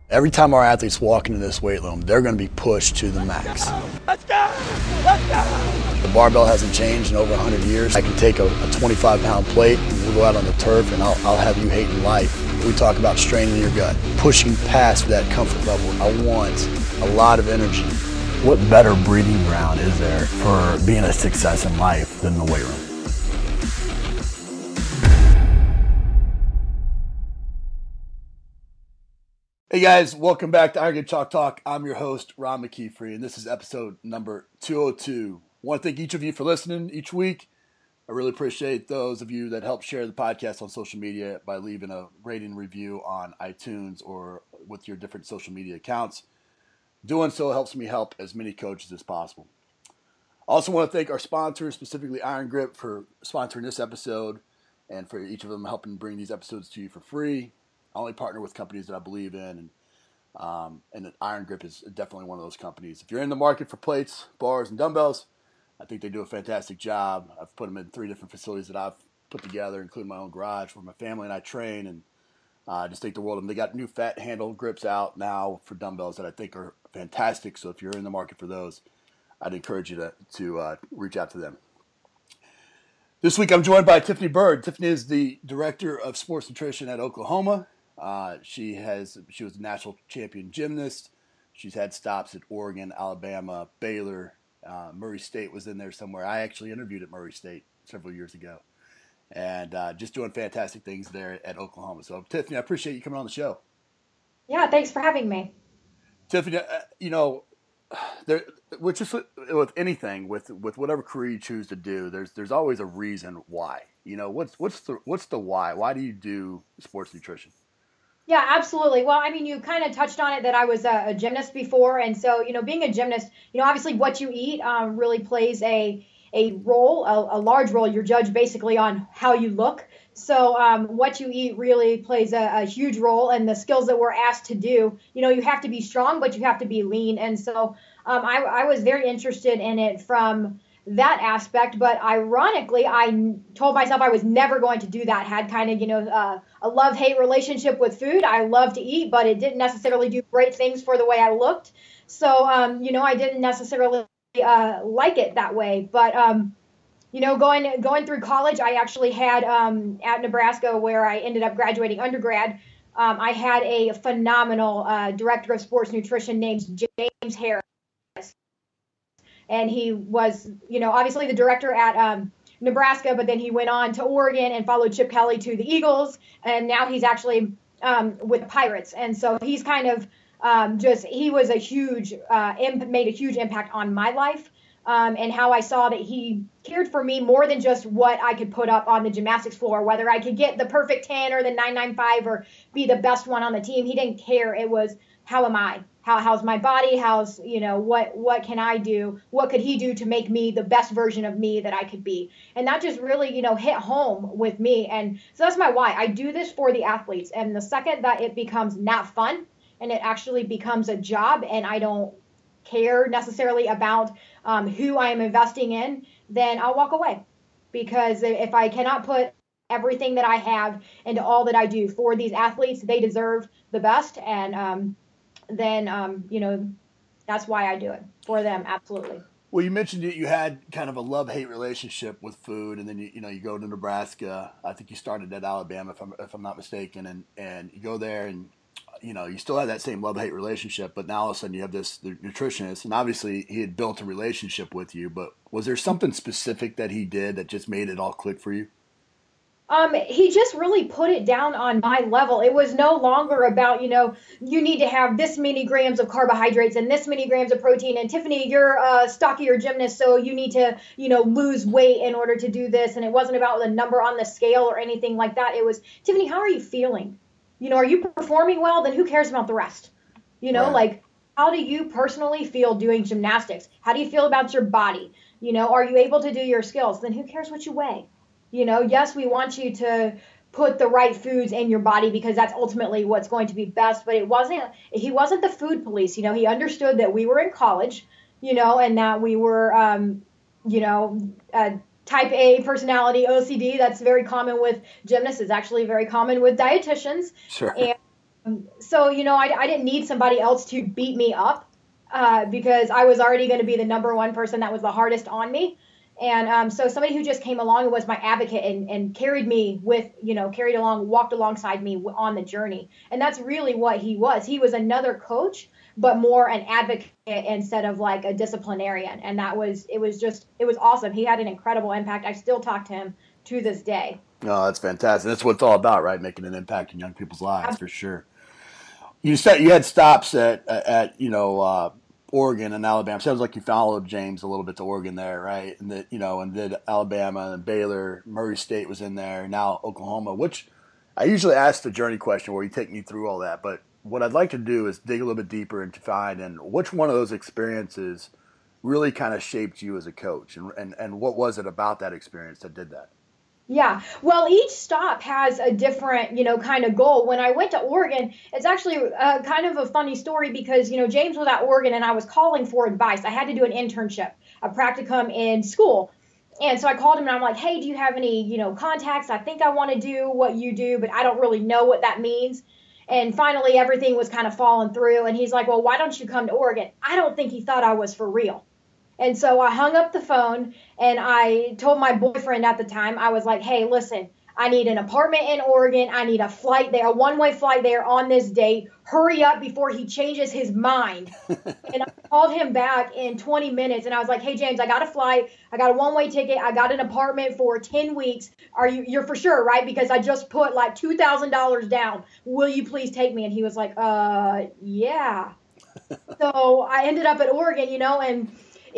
Every time our athletes walk into this weight room, they're going to be pushed to the max. Let's go! Let's go! The barbell hasn't changed in over 100 years. I can take a 25-pound plate and we'll go out on the turf and I'll have you hating life. We talk about straining your gut, pushing past that comfort level. I want a lot of energy. What better breeding ground is there for being a success in life than the weight room? Hey guys, welcome back to Iron Game Chalk Talk. I'm your host, Ron McKeefrey, and this is episode number 202. I want to thank each of you for listening each week. I really appreciate those of you that help share the podcast on social media by leaving a rating review on iTunes or with your different social media accounts. Doing so helps me help as many coaches as possible. I also want to thank our sponsors, specifically Iron Grip, for sponsoring this episode and for each of them helping bring these episodes to you for free. I only partner with companies that I believe in, and Iron Grip is definitely one of those companies. If you're in the market for plates, bars, and dumbbells, I think they do a fantastic job. I've put them in 3 different facilities that I've put together, including my own garage where my family and I train, and I just think the world of them. They got new fat handle grips out now for dumbbells that I think are fantastic. So if you're in the market for those, I'd encourage you to reach out to them. This week I'm joined by Tiffany Bird. Tiffany is the Director of Sports Nutrition at Oklahoma. She was a national champion gymnast. She's had stops at Oregon, Alabama, Baylor, Murray State was in there somewhere. I actually interviewed at Murray State several years ago, and just doing fantastic things there at Oklahoma. So Tiffany, I appreciate you coming on the show. Yeah, thanks for having me. Tiffany, which is with anything, with whatever career you choose to do, there's always a reason why. What's the why? Why do you do sports nutrition? Yeah, absolutely. Well, I mean, you kind of touched on it that I was a gymnast before. And so, being a gymnast, obviously what you eat really plays a role, a large role. You're judged basically on how you look. So what you eat really plays a huge role. And the skills that we're asked to do, you have to be strong, but you have to be lean. And so I was very interested in it from that aspect. But ironically, I told myself I was never going to do that. Had kind of, a love-hate relationship with food. I love to eat, but it didn't necessarily do great things for the way I looked. So, I didn't necessarily like it that way. But, going through college, I actually had at Nebraska, where I ended up graduating undergrad, I had a phenomenal director of sports nutrition named James Harris. And he was, obviously the director at Nebraska, but then he went on to Oregon and followed Chip Kelly to the Eagles. And now he's actually with the Pirates. And so he's kind of he was made a huge impact on my life and how I saw that he cared for me more than just what I could put up on the gymnastics floor, whether I could get the perfect 10 or the 995 or be the best one on the team. He didn't care. It was, how am I? How's my body? How's, what can I do? What could he do to make me the best version of me that I could be? And that just really, hit home with me. And so that's my why. I do this for the athletes. And the second that it becomes not fun and it actually becomes a job and I don't care necessarily about who I am investing in, then I'll walk away. Because if I cannot put everything that I have into all that I do for these athletes, they deserve the best. And then, that's why I do it for them. Absolutely. Well, you mentioned that you had kind of a love-hate relationship with food, and then you go to Nebraska. I think you started at Alabama, if I'm not mistaken, and you go there, and you still have that same love-hate relationship, but now all of a sudden you have this nutritionist, and obviously he had built a relationship with you. But was there something specific that he did that just made it all click for you? He just really put it down on my level. It was no longer about, you need to have this many grams of carbohydrates and this many grams of protein. And Tiffany, you're a stockier gymnast, so you need to, lose weight in order to do this. And it wasn't about the number on the scale or anything like that. It was, Tiffany, how are you feeling? Are you performing well? Then who cares about the rest? Right. Like, how do you personally feel doing gymnastics? How do you feel about your body? Are you able to do your skills? Then who cares what you weigh? Yes, we want you to put the right foods in your body because that's ultimately what's going to be best. But he wasn't the food police. He understood that we were in college, and that we were, type A personality, OCD. That's very common with gymnasts. It's actually very common with dietitians. Sure. And So, I didn't need somebody else to beat me up because I was already going to be the number one person that was the hardest on me. And so somebody who just came along and was my advocate and carried me with, carried along, walked alongside me on the journey. And that's really what he was. He was another coach, but more an advocate instead of like a disciplinarian. And it was awesome. He had an incredible impact. I still talk to him to this day. No, that's fantastic. That's what it's all about, right? Making an impact in young people's lives, for sure. You said you had stops at Oregon and Alabama. Sounds like you followed James a little bit to Oregon there, right? And that and did Alabama and Baylor, Murray State was in there, now Oklahoma. Which I usually ask the journey question where you take me through all that, but what I'd like to do is dig a little bit deeper and to find and which one of those experiences really kind of shaped you as a coach, and what was it about that experience that did that? Yeah. Well, each stop has a different, kind of goal. When I went to Oregon, it's actually kind of a funny story because, James was at Oregon and I was calling for advice. I had to do an internship, a practicum in school. And so I called him and I'm like, hey, do you have any, contacts? I think I want to do what you do, but I don't really know what that means. And finally, everything was kind of falling through. And he's like, well, why don't you come to Oregon? I don't think he thought I was for real. And so I hung up the phone and I told my boyfriend at the time, I was like, hey, listen, I need an apartment in Oregon. I need a flight there, a one-way flight there on this date. Hurry up before he changes his mind. And I called him back in 20 minutes and I was like, hey, James, I got a flight. I got a one-way ticket. I got an apartment for 10 weeks. You're for sure, right? Because I just put like $2,000 down. Will you please take me? And he was like, yeah. So I ended up at Oregon, and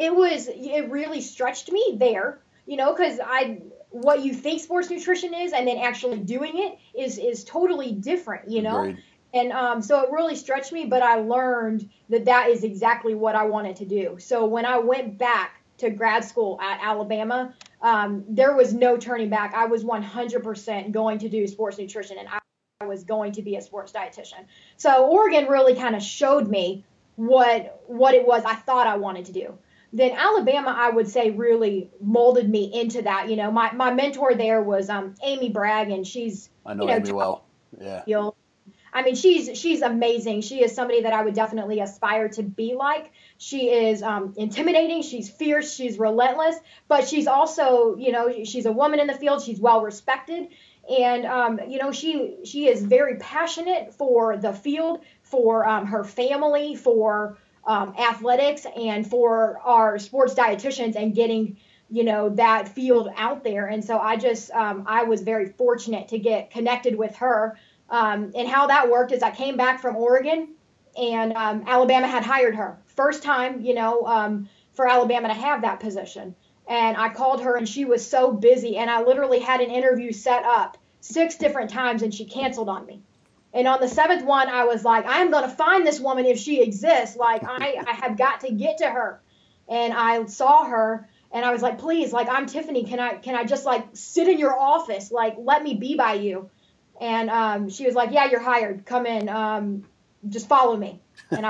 it really stretched me there, because what you think sports nutrition is and then actually doing it is totally different, Agreed. And so it really stretched me, but I learned that is exactly what I wanted to do. So when I went back to grad school at Alabama, there was no turning back. I was 100% going to do sports nutrition, and I was going to be a sports dietitian. So Oregon really kind of showed me what it was I thought I wanted to do. Then Alabama, I would say, really molded me into that. My mentor there was Amy Bragg, and she's I know Amy well. Yeah. I mean, she's amazing. She is somebody that I would definitely aspire to be like. She is intimidating. She's fierce. She's relentless. But she's also, she's a woman in the field. She's well respected, and she is very passionate for the field, for her family, for athletics, and for our sports dietitians and getting that field out there. And so I was very fortunate to get connected with her. And how that worked is I came back from Oregon, and Alabama had hired her. First time, for Alabama to have that position. And I called her, and she was so busy. And I literally had an interview set up 6 different times, and she canceled on me. And on the 7th one, I was like, I am going to find this woman if she exists. Like, I have got to get to her. And I saw her, and I was like, please, like, I'm Tiffany. Can I just, like, sit in your office? Like, let me be by you. And she was like, yeah, you're hired. Come in. Just follow me.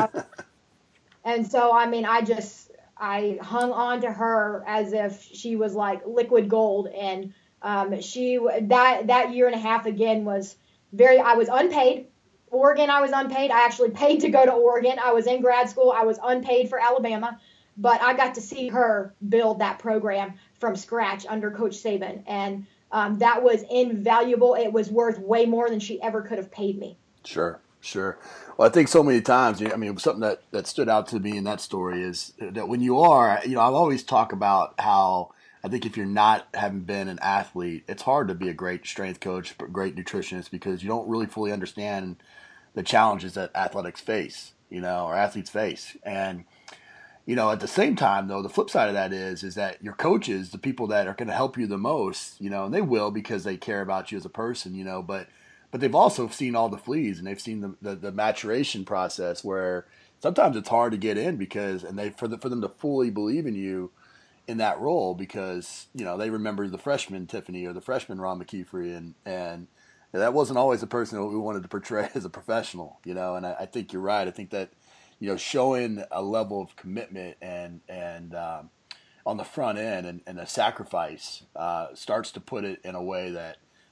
And so, I mean, I hung on to her as if she was like liquid gold. And that year and a half again was I was unpaid. Oregon, I was unpaid. I actually paid to go to Oregon. I was in grad school. I was unpaid for Alabama, but I got to see her build that program from scratch under Coach Saban. And that was invaluable. It was worth way more than she ever could have paid me. Sure. Well, I think so many times, I mean, something that stood out to me in that story is that when you are, I've always talk about how I think if you're not having been an athlete, it's hard to be a great strength coach, great nutritionist, because you don't really fully understand the challenges that athletics face, or athletes face. And, at the same time, though, the flip side of that is that your coaches, the people that are going to help you the most, and they will because they care about you as a person, but they've also seen all the fleas and they've seen the maturation process where sometimes it's hard to get in because, and for them to fully believe in you in that role because, they remember the freshman Tiffany or the freshman Ron McKeefrey and that wasn't always the person that we wanted to portray as a professional, and I think you're right. I think that, showing a level of commitment and on the front end and a sacrifice starts to put it in a way that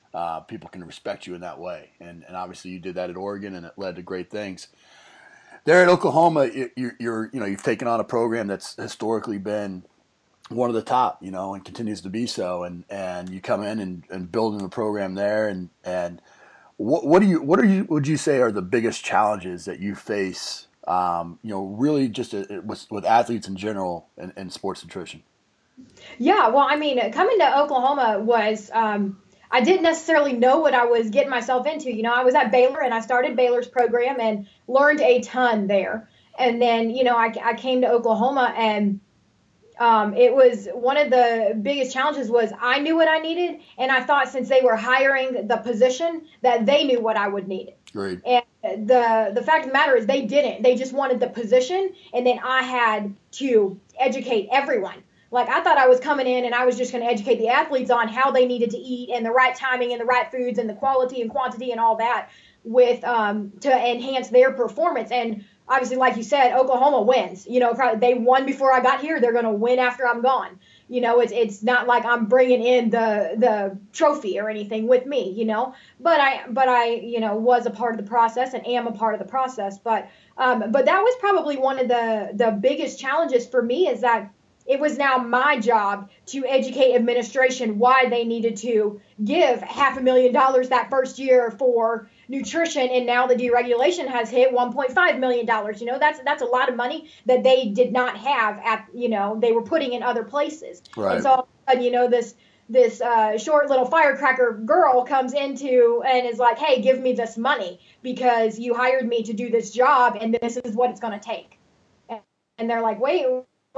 people can respect you in that way. And obviously you did that at Oregon, and it led to great things. There at Oklahoma, you've taken on a program that's historically been one of the top, and continues to be so. And you come in and building the program there. And what would you say are the biggest challenges that you face, really just with athletes in general and sports nutrition? Yeah, well, I mean, coming to Oklahoma was, I didn't necessarily know what I was getting myself into. I was at Baylor and I started Baylor's program and learned a ton there. And then, I came to Oklahoma and it was one of the biggest challenges was I knew what I needed. And I thought since they were hiring the position that they knew what I would need. Great. And the fact of the matter is they didn't. They just wanted the position. And then I had to educate everyone. Like I thought I was coming in and I was just going to educate the athletes on how they needed to eat and the right timing and the right foods and the quality and quantity and all that with to enhance their performance. And obviously, like you said, Oklahoma wins. They won before I got here. They're going to win after I'm gone. It's not like I'm bringing in the trophy or anything with me. But I was a part of the process and am a part of the process. But that was probably one of the biggest challenges for me is that it was now my job to educate administration why they needed to give $500,000 that first year for nutrition, and now the deregulation has hit $1.5 million. That's a lot of money that they did not have they were putting in other places. Right. And so all of a sudden, this short little firecracker girl comes into and is like, hey, give me this money because you hired me to do this job and this is what it's going to take. And they're like, wait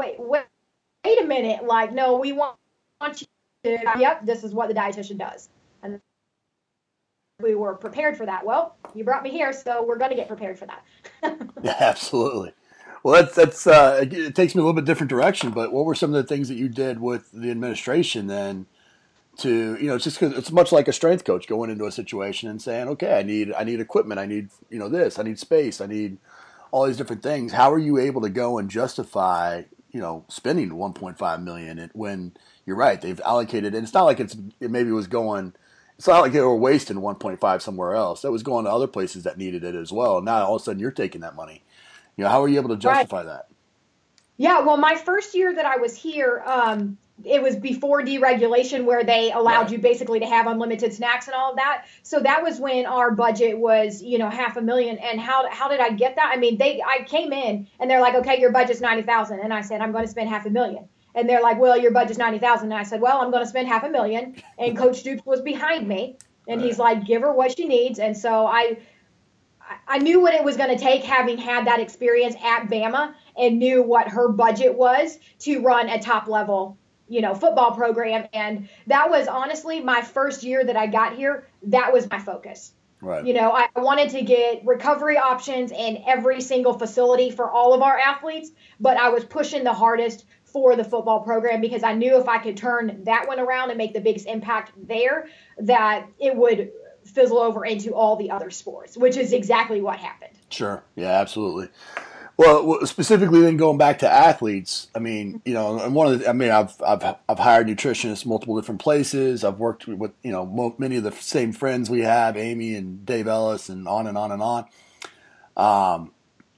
a minute, like, no, we want you to, yep, this is what the dietitian does. And we were prepared for that. Well, you brought me here, so we're going to get prepared for that. Yeah, absolutely. Well, that's it takes me a little bit different direction, but what were some of the things that you did with the administration then to, it's just because it's much like a strength coach going into a situation and saying, okay, I need equipment. I need, this, I need space. I need all these different things. How are you able to go and justify, spending $1.5 million when you're right, they've allocated, and it's not like it maybe was going, it's not like they were wasting 1.5 somewhere else. That was going to other places that needed it as well. Now all of a sudden you're taking that money. How are you able to justify that? Yeah, well, my first year that I was here, it was before deregulation where they allowed you basically to have unlimited snacks and all of that. So that was when our budget was, $500,000. And how did I get that? I mean, I came in and they're like, okay, your budget's $90,000. And I said, I'm going to spend $500,000. And they're like, well, your budget's $90,000. And I said, well, I'm going to spend $500,000. And Coach Dupes was behind me. And he's like, give her what she needs. And so I knew what it was going to take, having had that experience at Bama, and knew what her budget was to run a top level, football program. And that was honestly my first year that I got here. That was my focus. Right. I wanted to get recovery options in every single facility for all of our athletes, but I was pushing the hardest for the football program because I knew if I could turn that one around and make the biggest impact there, that it would fizzle over into all the other sports, which is exactly what happened. Sure. Yeah, absolutely. Well, specifically then going back to athletes, I mean, I've hired nutritionists multiple different places. I've worked with, many of the same friends we have, Amy and Dave Ellis, and on and on and on.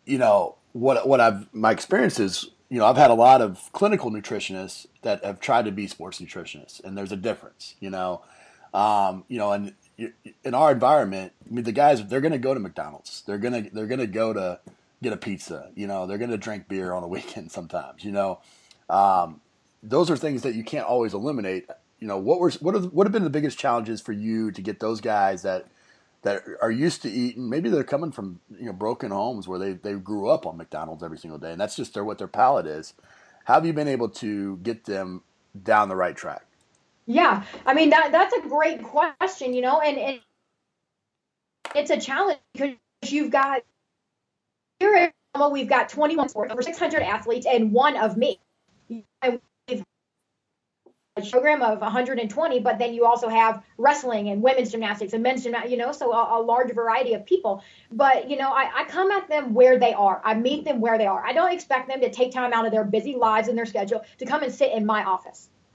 My experience is, I've had a lot of clinical nutritionists that have tried to be sports nutritionists, and there's a difference, and in our environment, I mean, the guys, they're going to go to McDonald's. They're going to go to get a pizza. They're going to drink beer on the weekend sometimes. Those are things that you can't always eliminate. What have been the biggest challenges for you to get those guys that are used to eating? Maybe they're coming from broken homes where they grew up on McDonald's every single day, and that's just what their palate is. How have you been able to get them down the right track? Yeah, I mean that's a great question, and it's a challenge because we've got 21 sports, over 600 athletes, and one of me. And we've a program of 120, but then you also have wrestling and women's gymnastics and men's gymnastics, so a large variety of people. But I come at them where they are. I meet them where they are. I don't expect them to take time out of their busy lives and their schedule to come and sit in my office.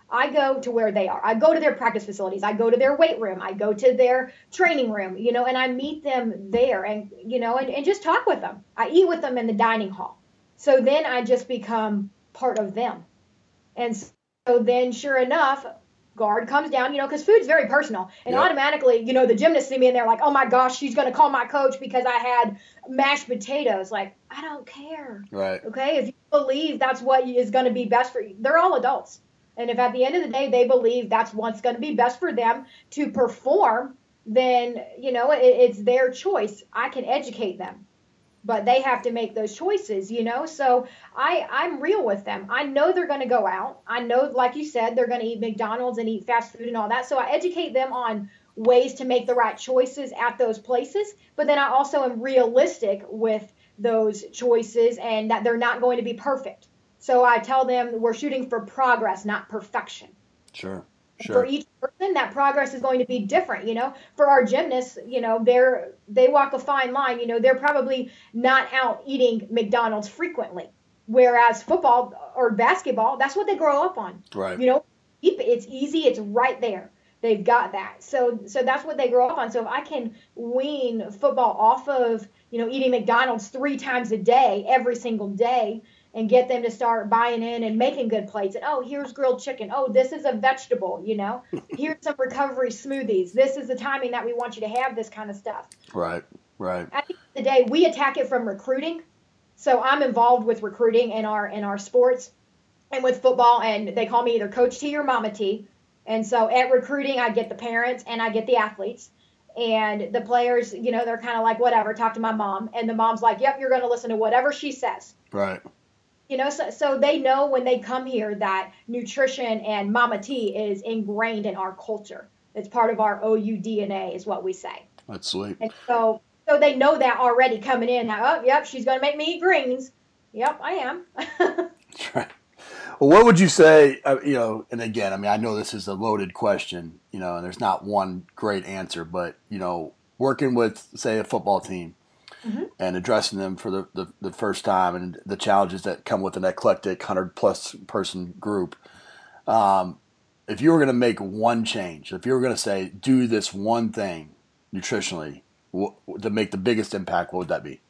I go to where they are. I go to their practice facilities. I go to their weight room. I go to their training room, and I meet them there and, and just talk with them. I eat with them in the dining hall. So then I just become part of them. And so then, sure enough, guard comes down, because food's very personal. And Yep. automatically, the gymnasts see me and they're like, oh my gosh, she's going to call my coach because I had mashed potatoes. Like, I don't care. Right. Okay. If you believe that's what is going to be best for you, they're all adults. And if at the end of the day they believe that's what's going to be best for them to perform, then, it's their choice. I can educate them, but they have to make those choices, So I'm real with them. I know they're going to go out. I know, like you said, they're going to eat McDonald's and eat fast food and all that. So I educate them on ways to make the right choices at those places. But then I also am realistic with those choices and that they're not going to be perfect. So I tell them we're shooting for progress, not perfection. Sure. For each person, that progress is going to be different. For our gymnasts, they walk a fine line. They're probably not out eating McDonald's frequently, whereas football or basketball, that's what they grow up on. Right. It's easy, it's right there. They've got that. So that's what they grow up on. So if I can wean football off of eating McDonald's 3 times a day, every single day, and get them to start buying in and making good plates. And, oh, here's grilled chicken. Oh, this is a vegetable, Here's some recovery smoothies. This is the timing that we want you to have this kind of stuff. Right. At the end of the day, we attack it from recruiting. So I'm involved with recruiting in our sports and with football, and they call me either Coach T or Mama T. And so at recruiting, I get the parents and I get the athletes. And the players, they're kind of like, whatever, talk to my mom. And the mom's like, yep, you're going to listen to whatever she says. Right. So they know when they come here that nutrition and Mama T is ingrained in our culture. It's part of our OU DNA is what we say. That's sweet. And so they know that already coming in. Oh, yep, she's going to make me eat greens. Yep, I am. That's right. Well, what would you say, and again, I mean, I know this is a loaded question, and there's not one great answer, but, working with, say, a football team, mm-hmm. and addressing them for the first time and the challenges that come with an eclectic 100-plus person group, if you were going to make one change, if you were going to say, do this one thing nutritionally to make the biggest impact, what would that be?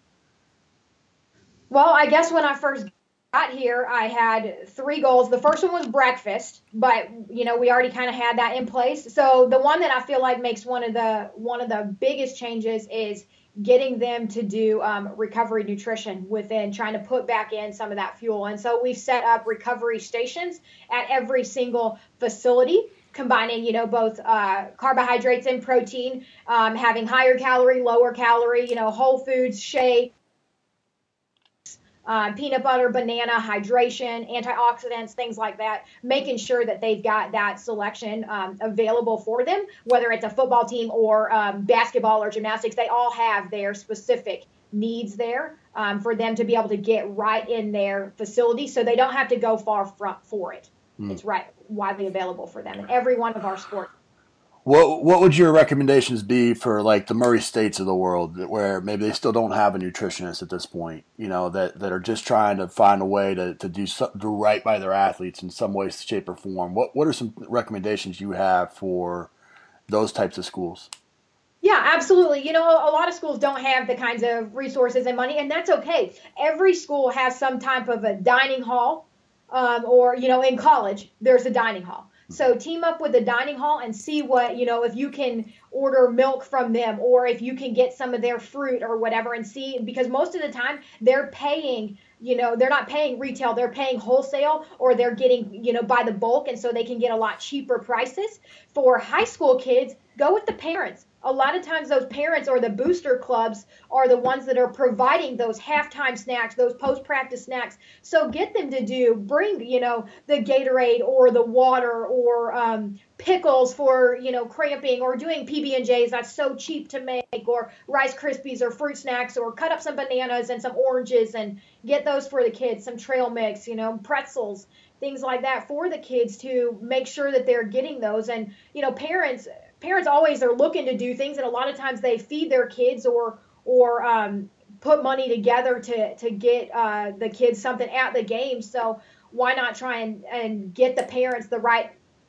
Well, I guess when I first got here, I had 3 goals. The first one was breakfast, but we already kind of had that in place. So the one that I feel like makes one of the biggest changes is getting them to do recovery nutrition within, trying to put back in some of that fuel. And so we've set up recovery stations at every single facility, combining, both carbohydrates and protein, having higher calorie, lower calorie, whole foods, shake, peanut butter, banana, hydration, antioxidants, things like that, making sure that they've got that selection available for them, whether it's a football team or basketball or gymnastics. They all have their specific needs there for them to be able to get right in their facility, so they don't have to go far for it. It's right widely available for them in every one of our sports. What would your recommendations be for like the Murray States of the world, where maybe they still don't have a nutritionist at this point, that are just trying to find a way to do right by their athletes in some way, shape, or form? What are some recommendations you have for those types of schools? Yeah, absolutely. A lot of schools don't have the kinds of resources and money, and that's okay. Every school has some type of a dining hall, or, in college, there's a dining hall. So team up with the dining hall and see what, if you can order milk from them, or if you can get some of their fruit or whatever, and see, because most of the time they're paying, they're not paying retail, they're paying wholesale, or they're getting, by the bulk. And so they can get a lot cheaper prices. For high school kids, go with the parents. A lot of times those parents or the booster clubs are the ones that are providing those halftime snacks, those post-practice snacks. So get them to bring, the Gatorade or the water or pickles for, cramping, or doing PB&Js. That's so cheap to make, or Rice Krispies or fruit snacks, or cut up some bananas and some oranges and get those for the kids, some trail mix, pretzels, things like that for the kids to make sure that they're getting those. And, parents always are looking to do things, and a lot of times they feed their kids or put money together to get the kids something at the game. So why not try and get the parents the right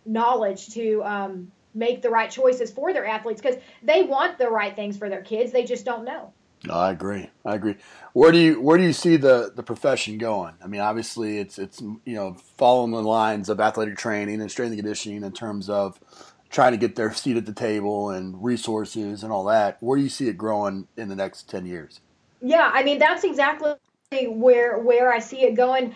knowledge to make the right choices for their athletes, because they want the right things for their kids. They just don't know. No, I agree. Where do you see the profession going? I mean, obviously it's following the lines of athletic training and strength and conditioning in terms of trying to get their seat at the table and resources and all that. Where do you see it growing in the next 10 years? Yeah, I mean, that's exactly where I see it going.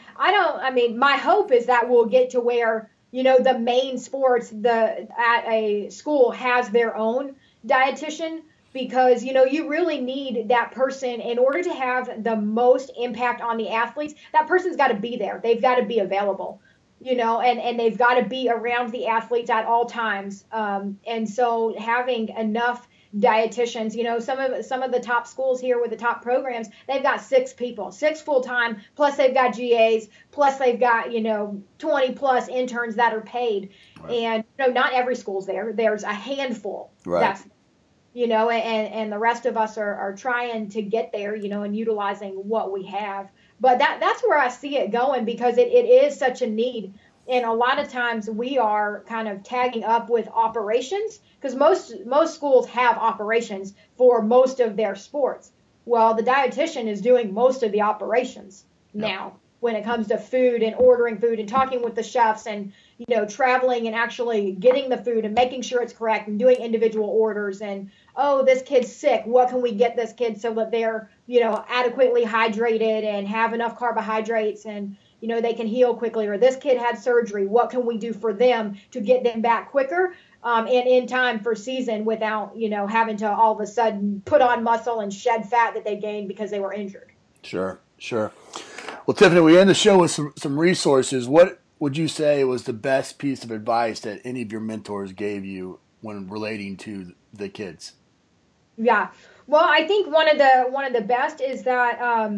My hope is that we'll get to where, the main sports at a school has their own dietitian, because, you really need that person in order to have the most impact on the athletes. That person's got to be there. They've got to be available, and they've got to be around the athletes at all times. And so having enough dietitians, some of the top schools here with the top programs, they've got 6 people, 6 full-time, plus they've got GAs, plus they've got 20 plus interns that are paid. Right. And not every school's there's a handful. Right. That's and the rest of us are trying to get there, and utilizing what we have. But that's where I see it going, because it is such a need. And a lot of times we are kind of tagging up with operations, because most schools have operations for most of their sports. Well, the dietitian is doing most of the operations now when it comes to food and ordering food and talking with the chefs and, traveling and actually getting the food and making sure it's correct and doing individual orders. And, oh, this kid's sick. What can we get this kid so that they're, adequately hydrated and have enough carbohydrates and, they can heal quickly? Or this kid had surgery. What can we do for them to get them back quicker and in time for season without, having to all of a sudden put on muscle and shed fat that they gained because they were injured? Sure. Well, Tiffany, we end the show with some resources. What would you say was the best piece of advice that any of your mentors gave you when relating to the kids? Yeah. Well, I think one of the best is that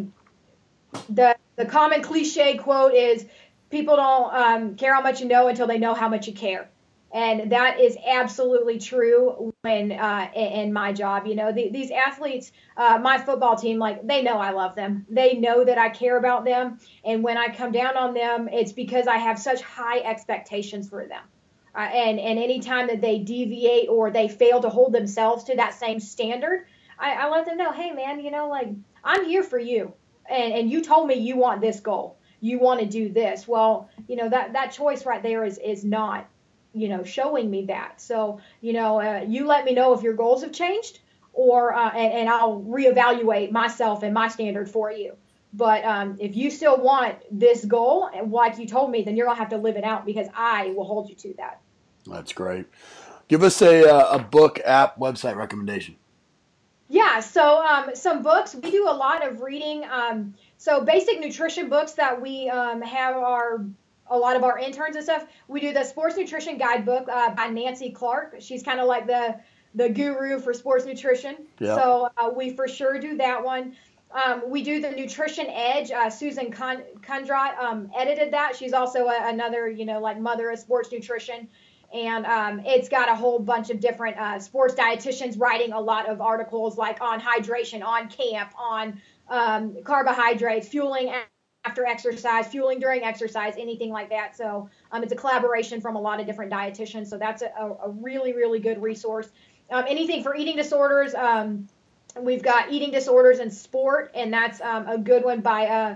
the common cliche quote is, people don't care how much you know until they know how much you care. And that is absolutely true when in my job. These athletes, my football team, they know I love them. They know that I care about them. And when I come down on them, it's because I have such high expectations for them. And any time that they deviate or they fail to hold themselves to that same standard, I let them know, hey, man, I'm here for you. And you told me you want this goal. You want to do this. Well, that choice right there is not, showing me that. So, you let me know if your goals have changed, or and I'll reevaluate myself and my standard for you. But if you still want this goal, like you told me, then you're going to have to live it out, because I will hold you to that. That's great. Give us a book, app, website recommendation. Yeah, so some books. We do a lot of reading. So basic nutrition books that we have a lot of our interns and stuff. We do the Sports Nutrition Guidebook by Nancy Clark. She's kind of like the guru for sports nutrition. Yeah. So we for sure do that one. We do the Nutrition Edge. Susan Kundrat edited that. She's also another, mother of sports nutrition. And it's got a whole bunch of different sports dietitians writing a lot of articles, like on hydration, on camp, on carbohydrates, fueling after exercise, fueling during exercise, anything like that. So it's a collaboration from a lot of different dietitians. So that's a really, really good resource. Anything for eating disorders, we've got Eating Disorders in Sport, and that's a good one by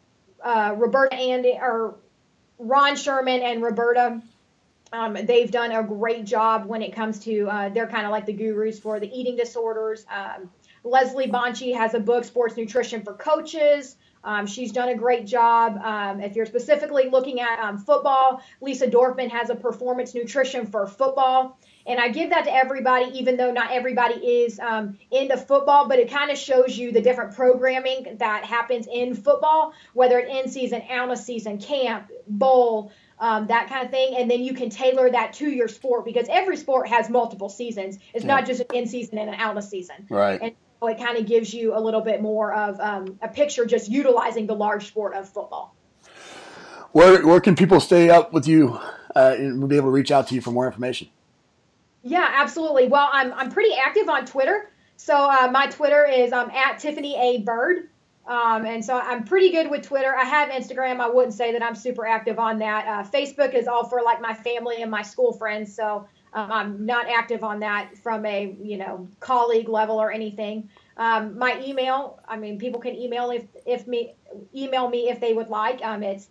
Ron Sherman and Roberta. They've done a great job when it comes to, they're kind of like the gurus for the eating disorders. Leslie Bonci has a book, Sports Nutrition for Coaches. She's done a great job. If you're specifically looking at football, Lisa Dorfman has a Performance Nutrition for Football. And I give that to everybody, even though not everybody is into football, but it kind of shows you the different programming that happens in football, whether it's in season, out of season, camp, bowl, that kind of thing. And then you can tailor that to your sport, because every sport has multiple seasons. It's not just an in season and an out of season. Right. And so it kind of gives you a little bit more of a picture, just utilizing the large sport of football. Where can people stay up with you and be able to reach out to you for more information? Yeah, absolutely. Well, I'm pretty active on Twitter. So my Twitter is at Tiffany A. Bird. And so I'm pretty good with Twitter. I have Instagram. I wouldn't say that I'm super active on that. Facebook is all for like my family and my school friends. So I'm not active on that from a, colleague level or anything. My email, I mean, people can email email me if they would like. It's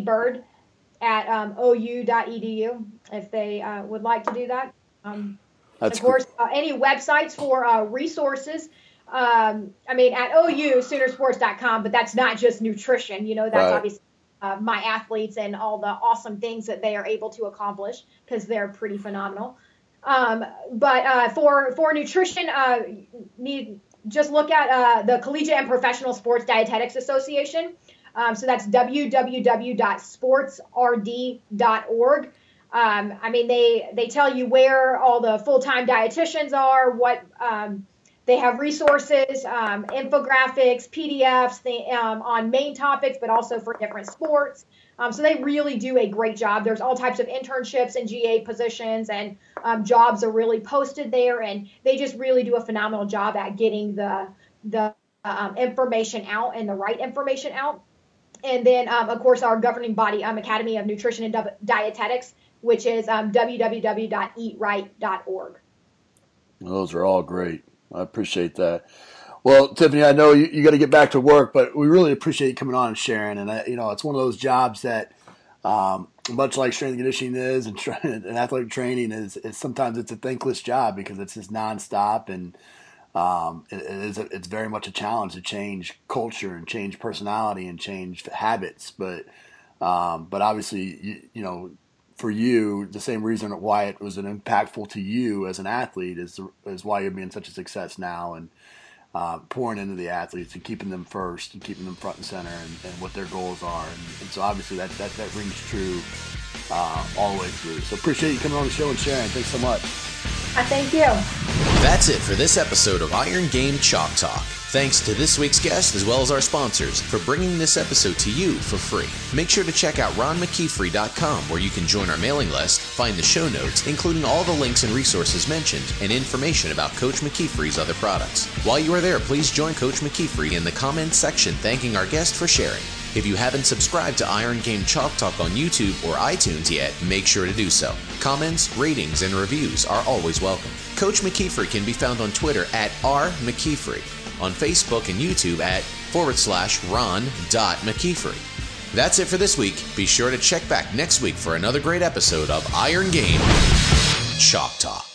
tabird@ou.edu if they would like to do that. Of course, any websites for resources. I mean, at OU, Soonersports.com, but that's not just nutrition. That's right. Obviously my athletes and all the awesome things that they are able to accomplish because they're pretty phenomenal. But for nutrition, just look at the Collegiate and Professional Sports Dietetics Association. So that's www.sportsrd.org. I mean, they tell you where all the full-time dietitians are, what they have resources, infographics, PDFs on main topics, but also for different sports. So they really do a great job. There's all types of internships and GA positions, and jobs are really posted there, and they just really do a phenomenal job at getting the information out and the right information out. And then, of course, our governing body, Academy of Nutrition and Dietetics, which is www.eatright.org. Those are all great. I appreciate that. Well, Tiffany, I know you got to get back to work, but we really appreciate you coming on and sharing. And it's one of those jobs that, much like strength and conditioning is, and athletic training is sometimes it's a thankless job because it's just nonstop, and it's very much a challenge to change culture and change personality and change habits. But obviously, for you, the same reason why it was impactful to you as an athlete is why you're being such a success now, and pouring into the athletes and keeping them first and keeping them front and center and what their goals are. And so obviously that rings true all the way through. So appreciate you coming on the show and sharing. Thanks so much. Thank you. That's it for this episode of Iron Game Chalk Talk. Thanks to this week's guest as well as our sponsors for bringing this episode to you for free. Make sure to check out ronmckeefery.com where you can join our mailing list, find the show notes, including all the links and resources mentioned, and information about Coach McKeefery's other products. While you are there, please join Coach McKeefery in the comments section thanking our guest for sharing. If you haven't subscribed to Iron Game Chalk Talk on YouTube or iTunes yet, make sure to do so. Comments, ratings, and reviews are always welcome. Coach McKeefery can be found on Twitter at @RMcKeefery, on Facebook and YouTube at /Ron.McKeefery. That's it for this week. Be sure to check back next week for another great episode of Iron Game Chalk Talk.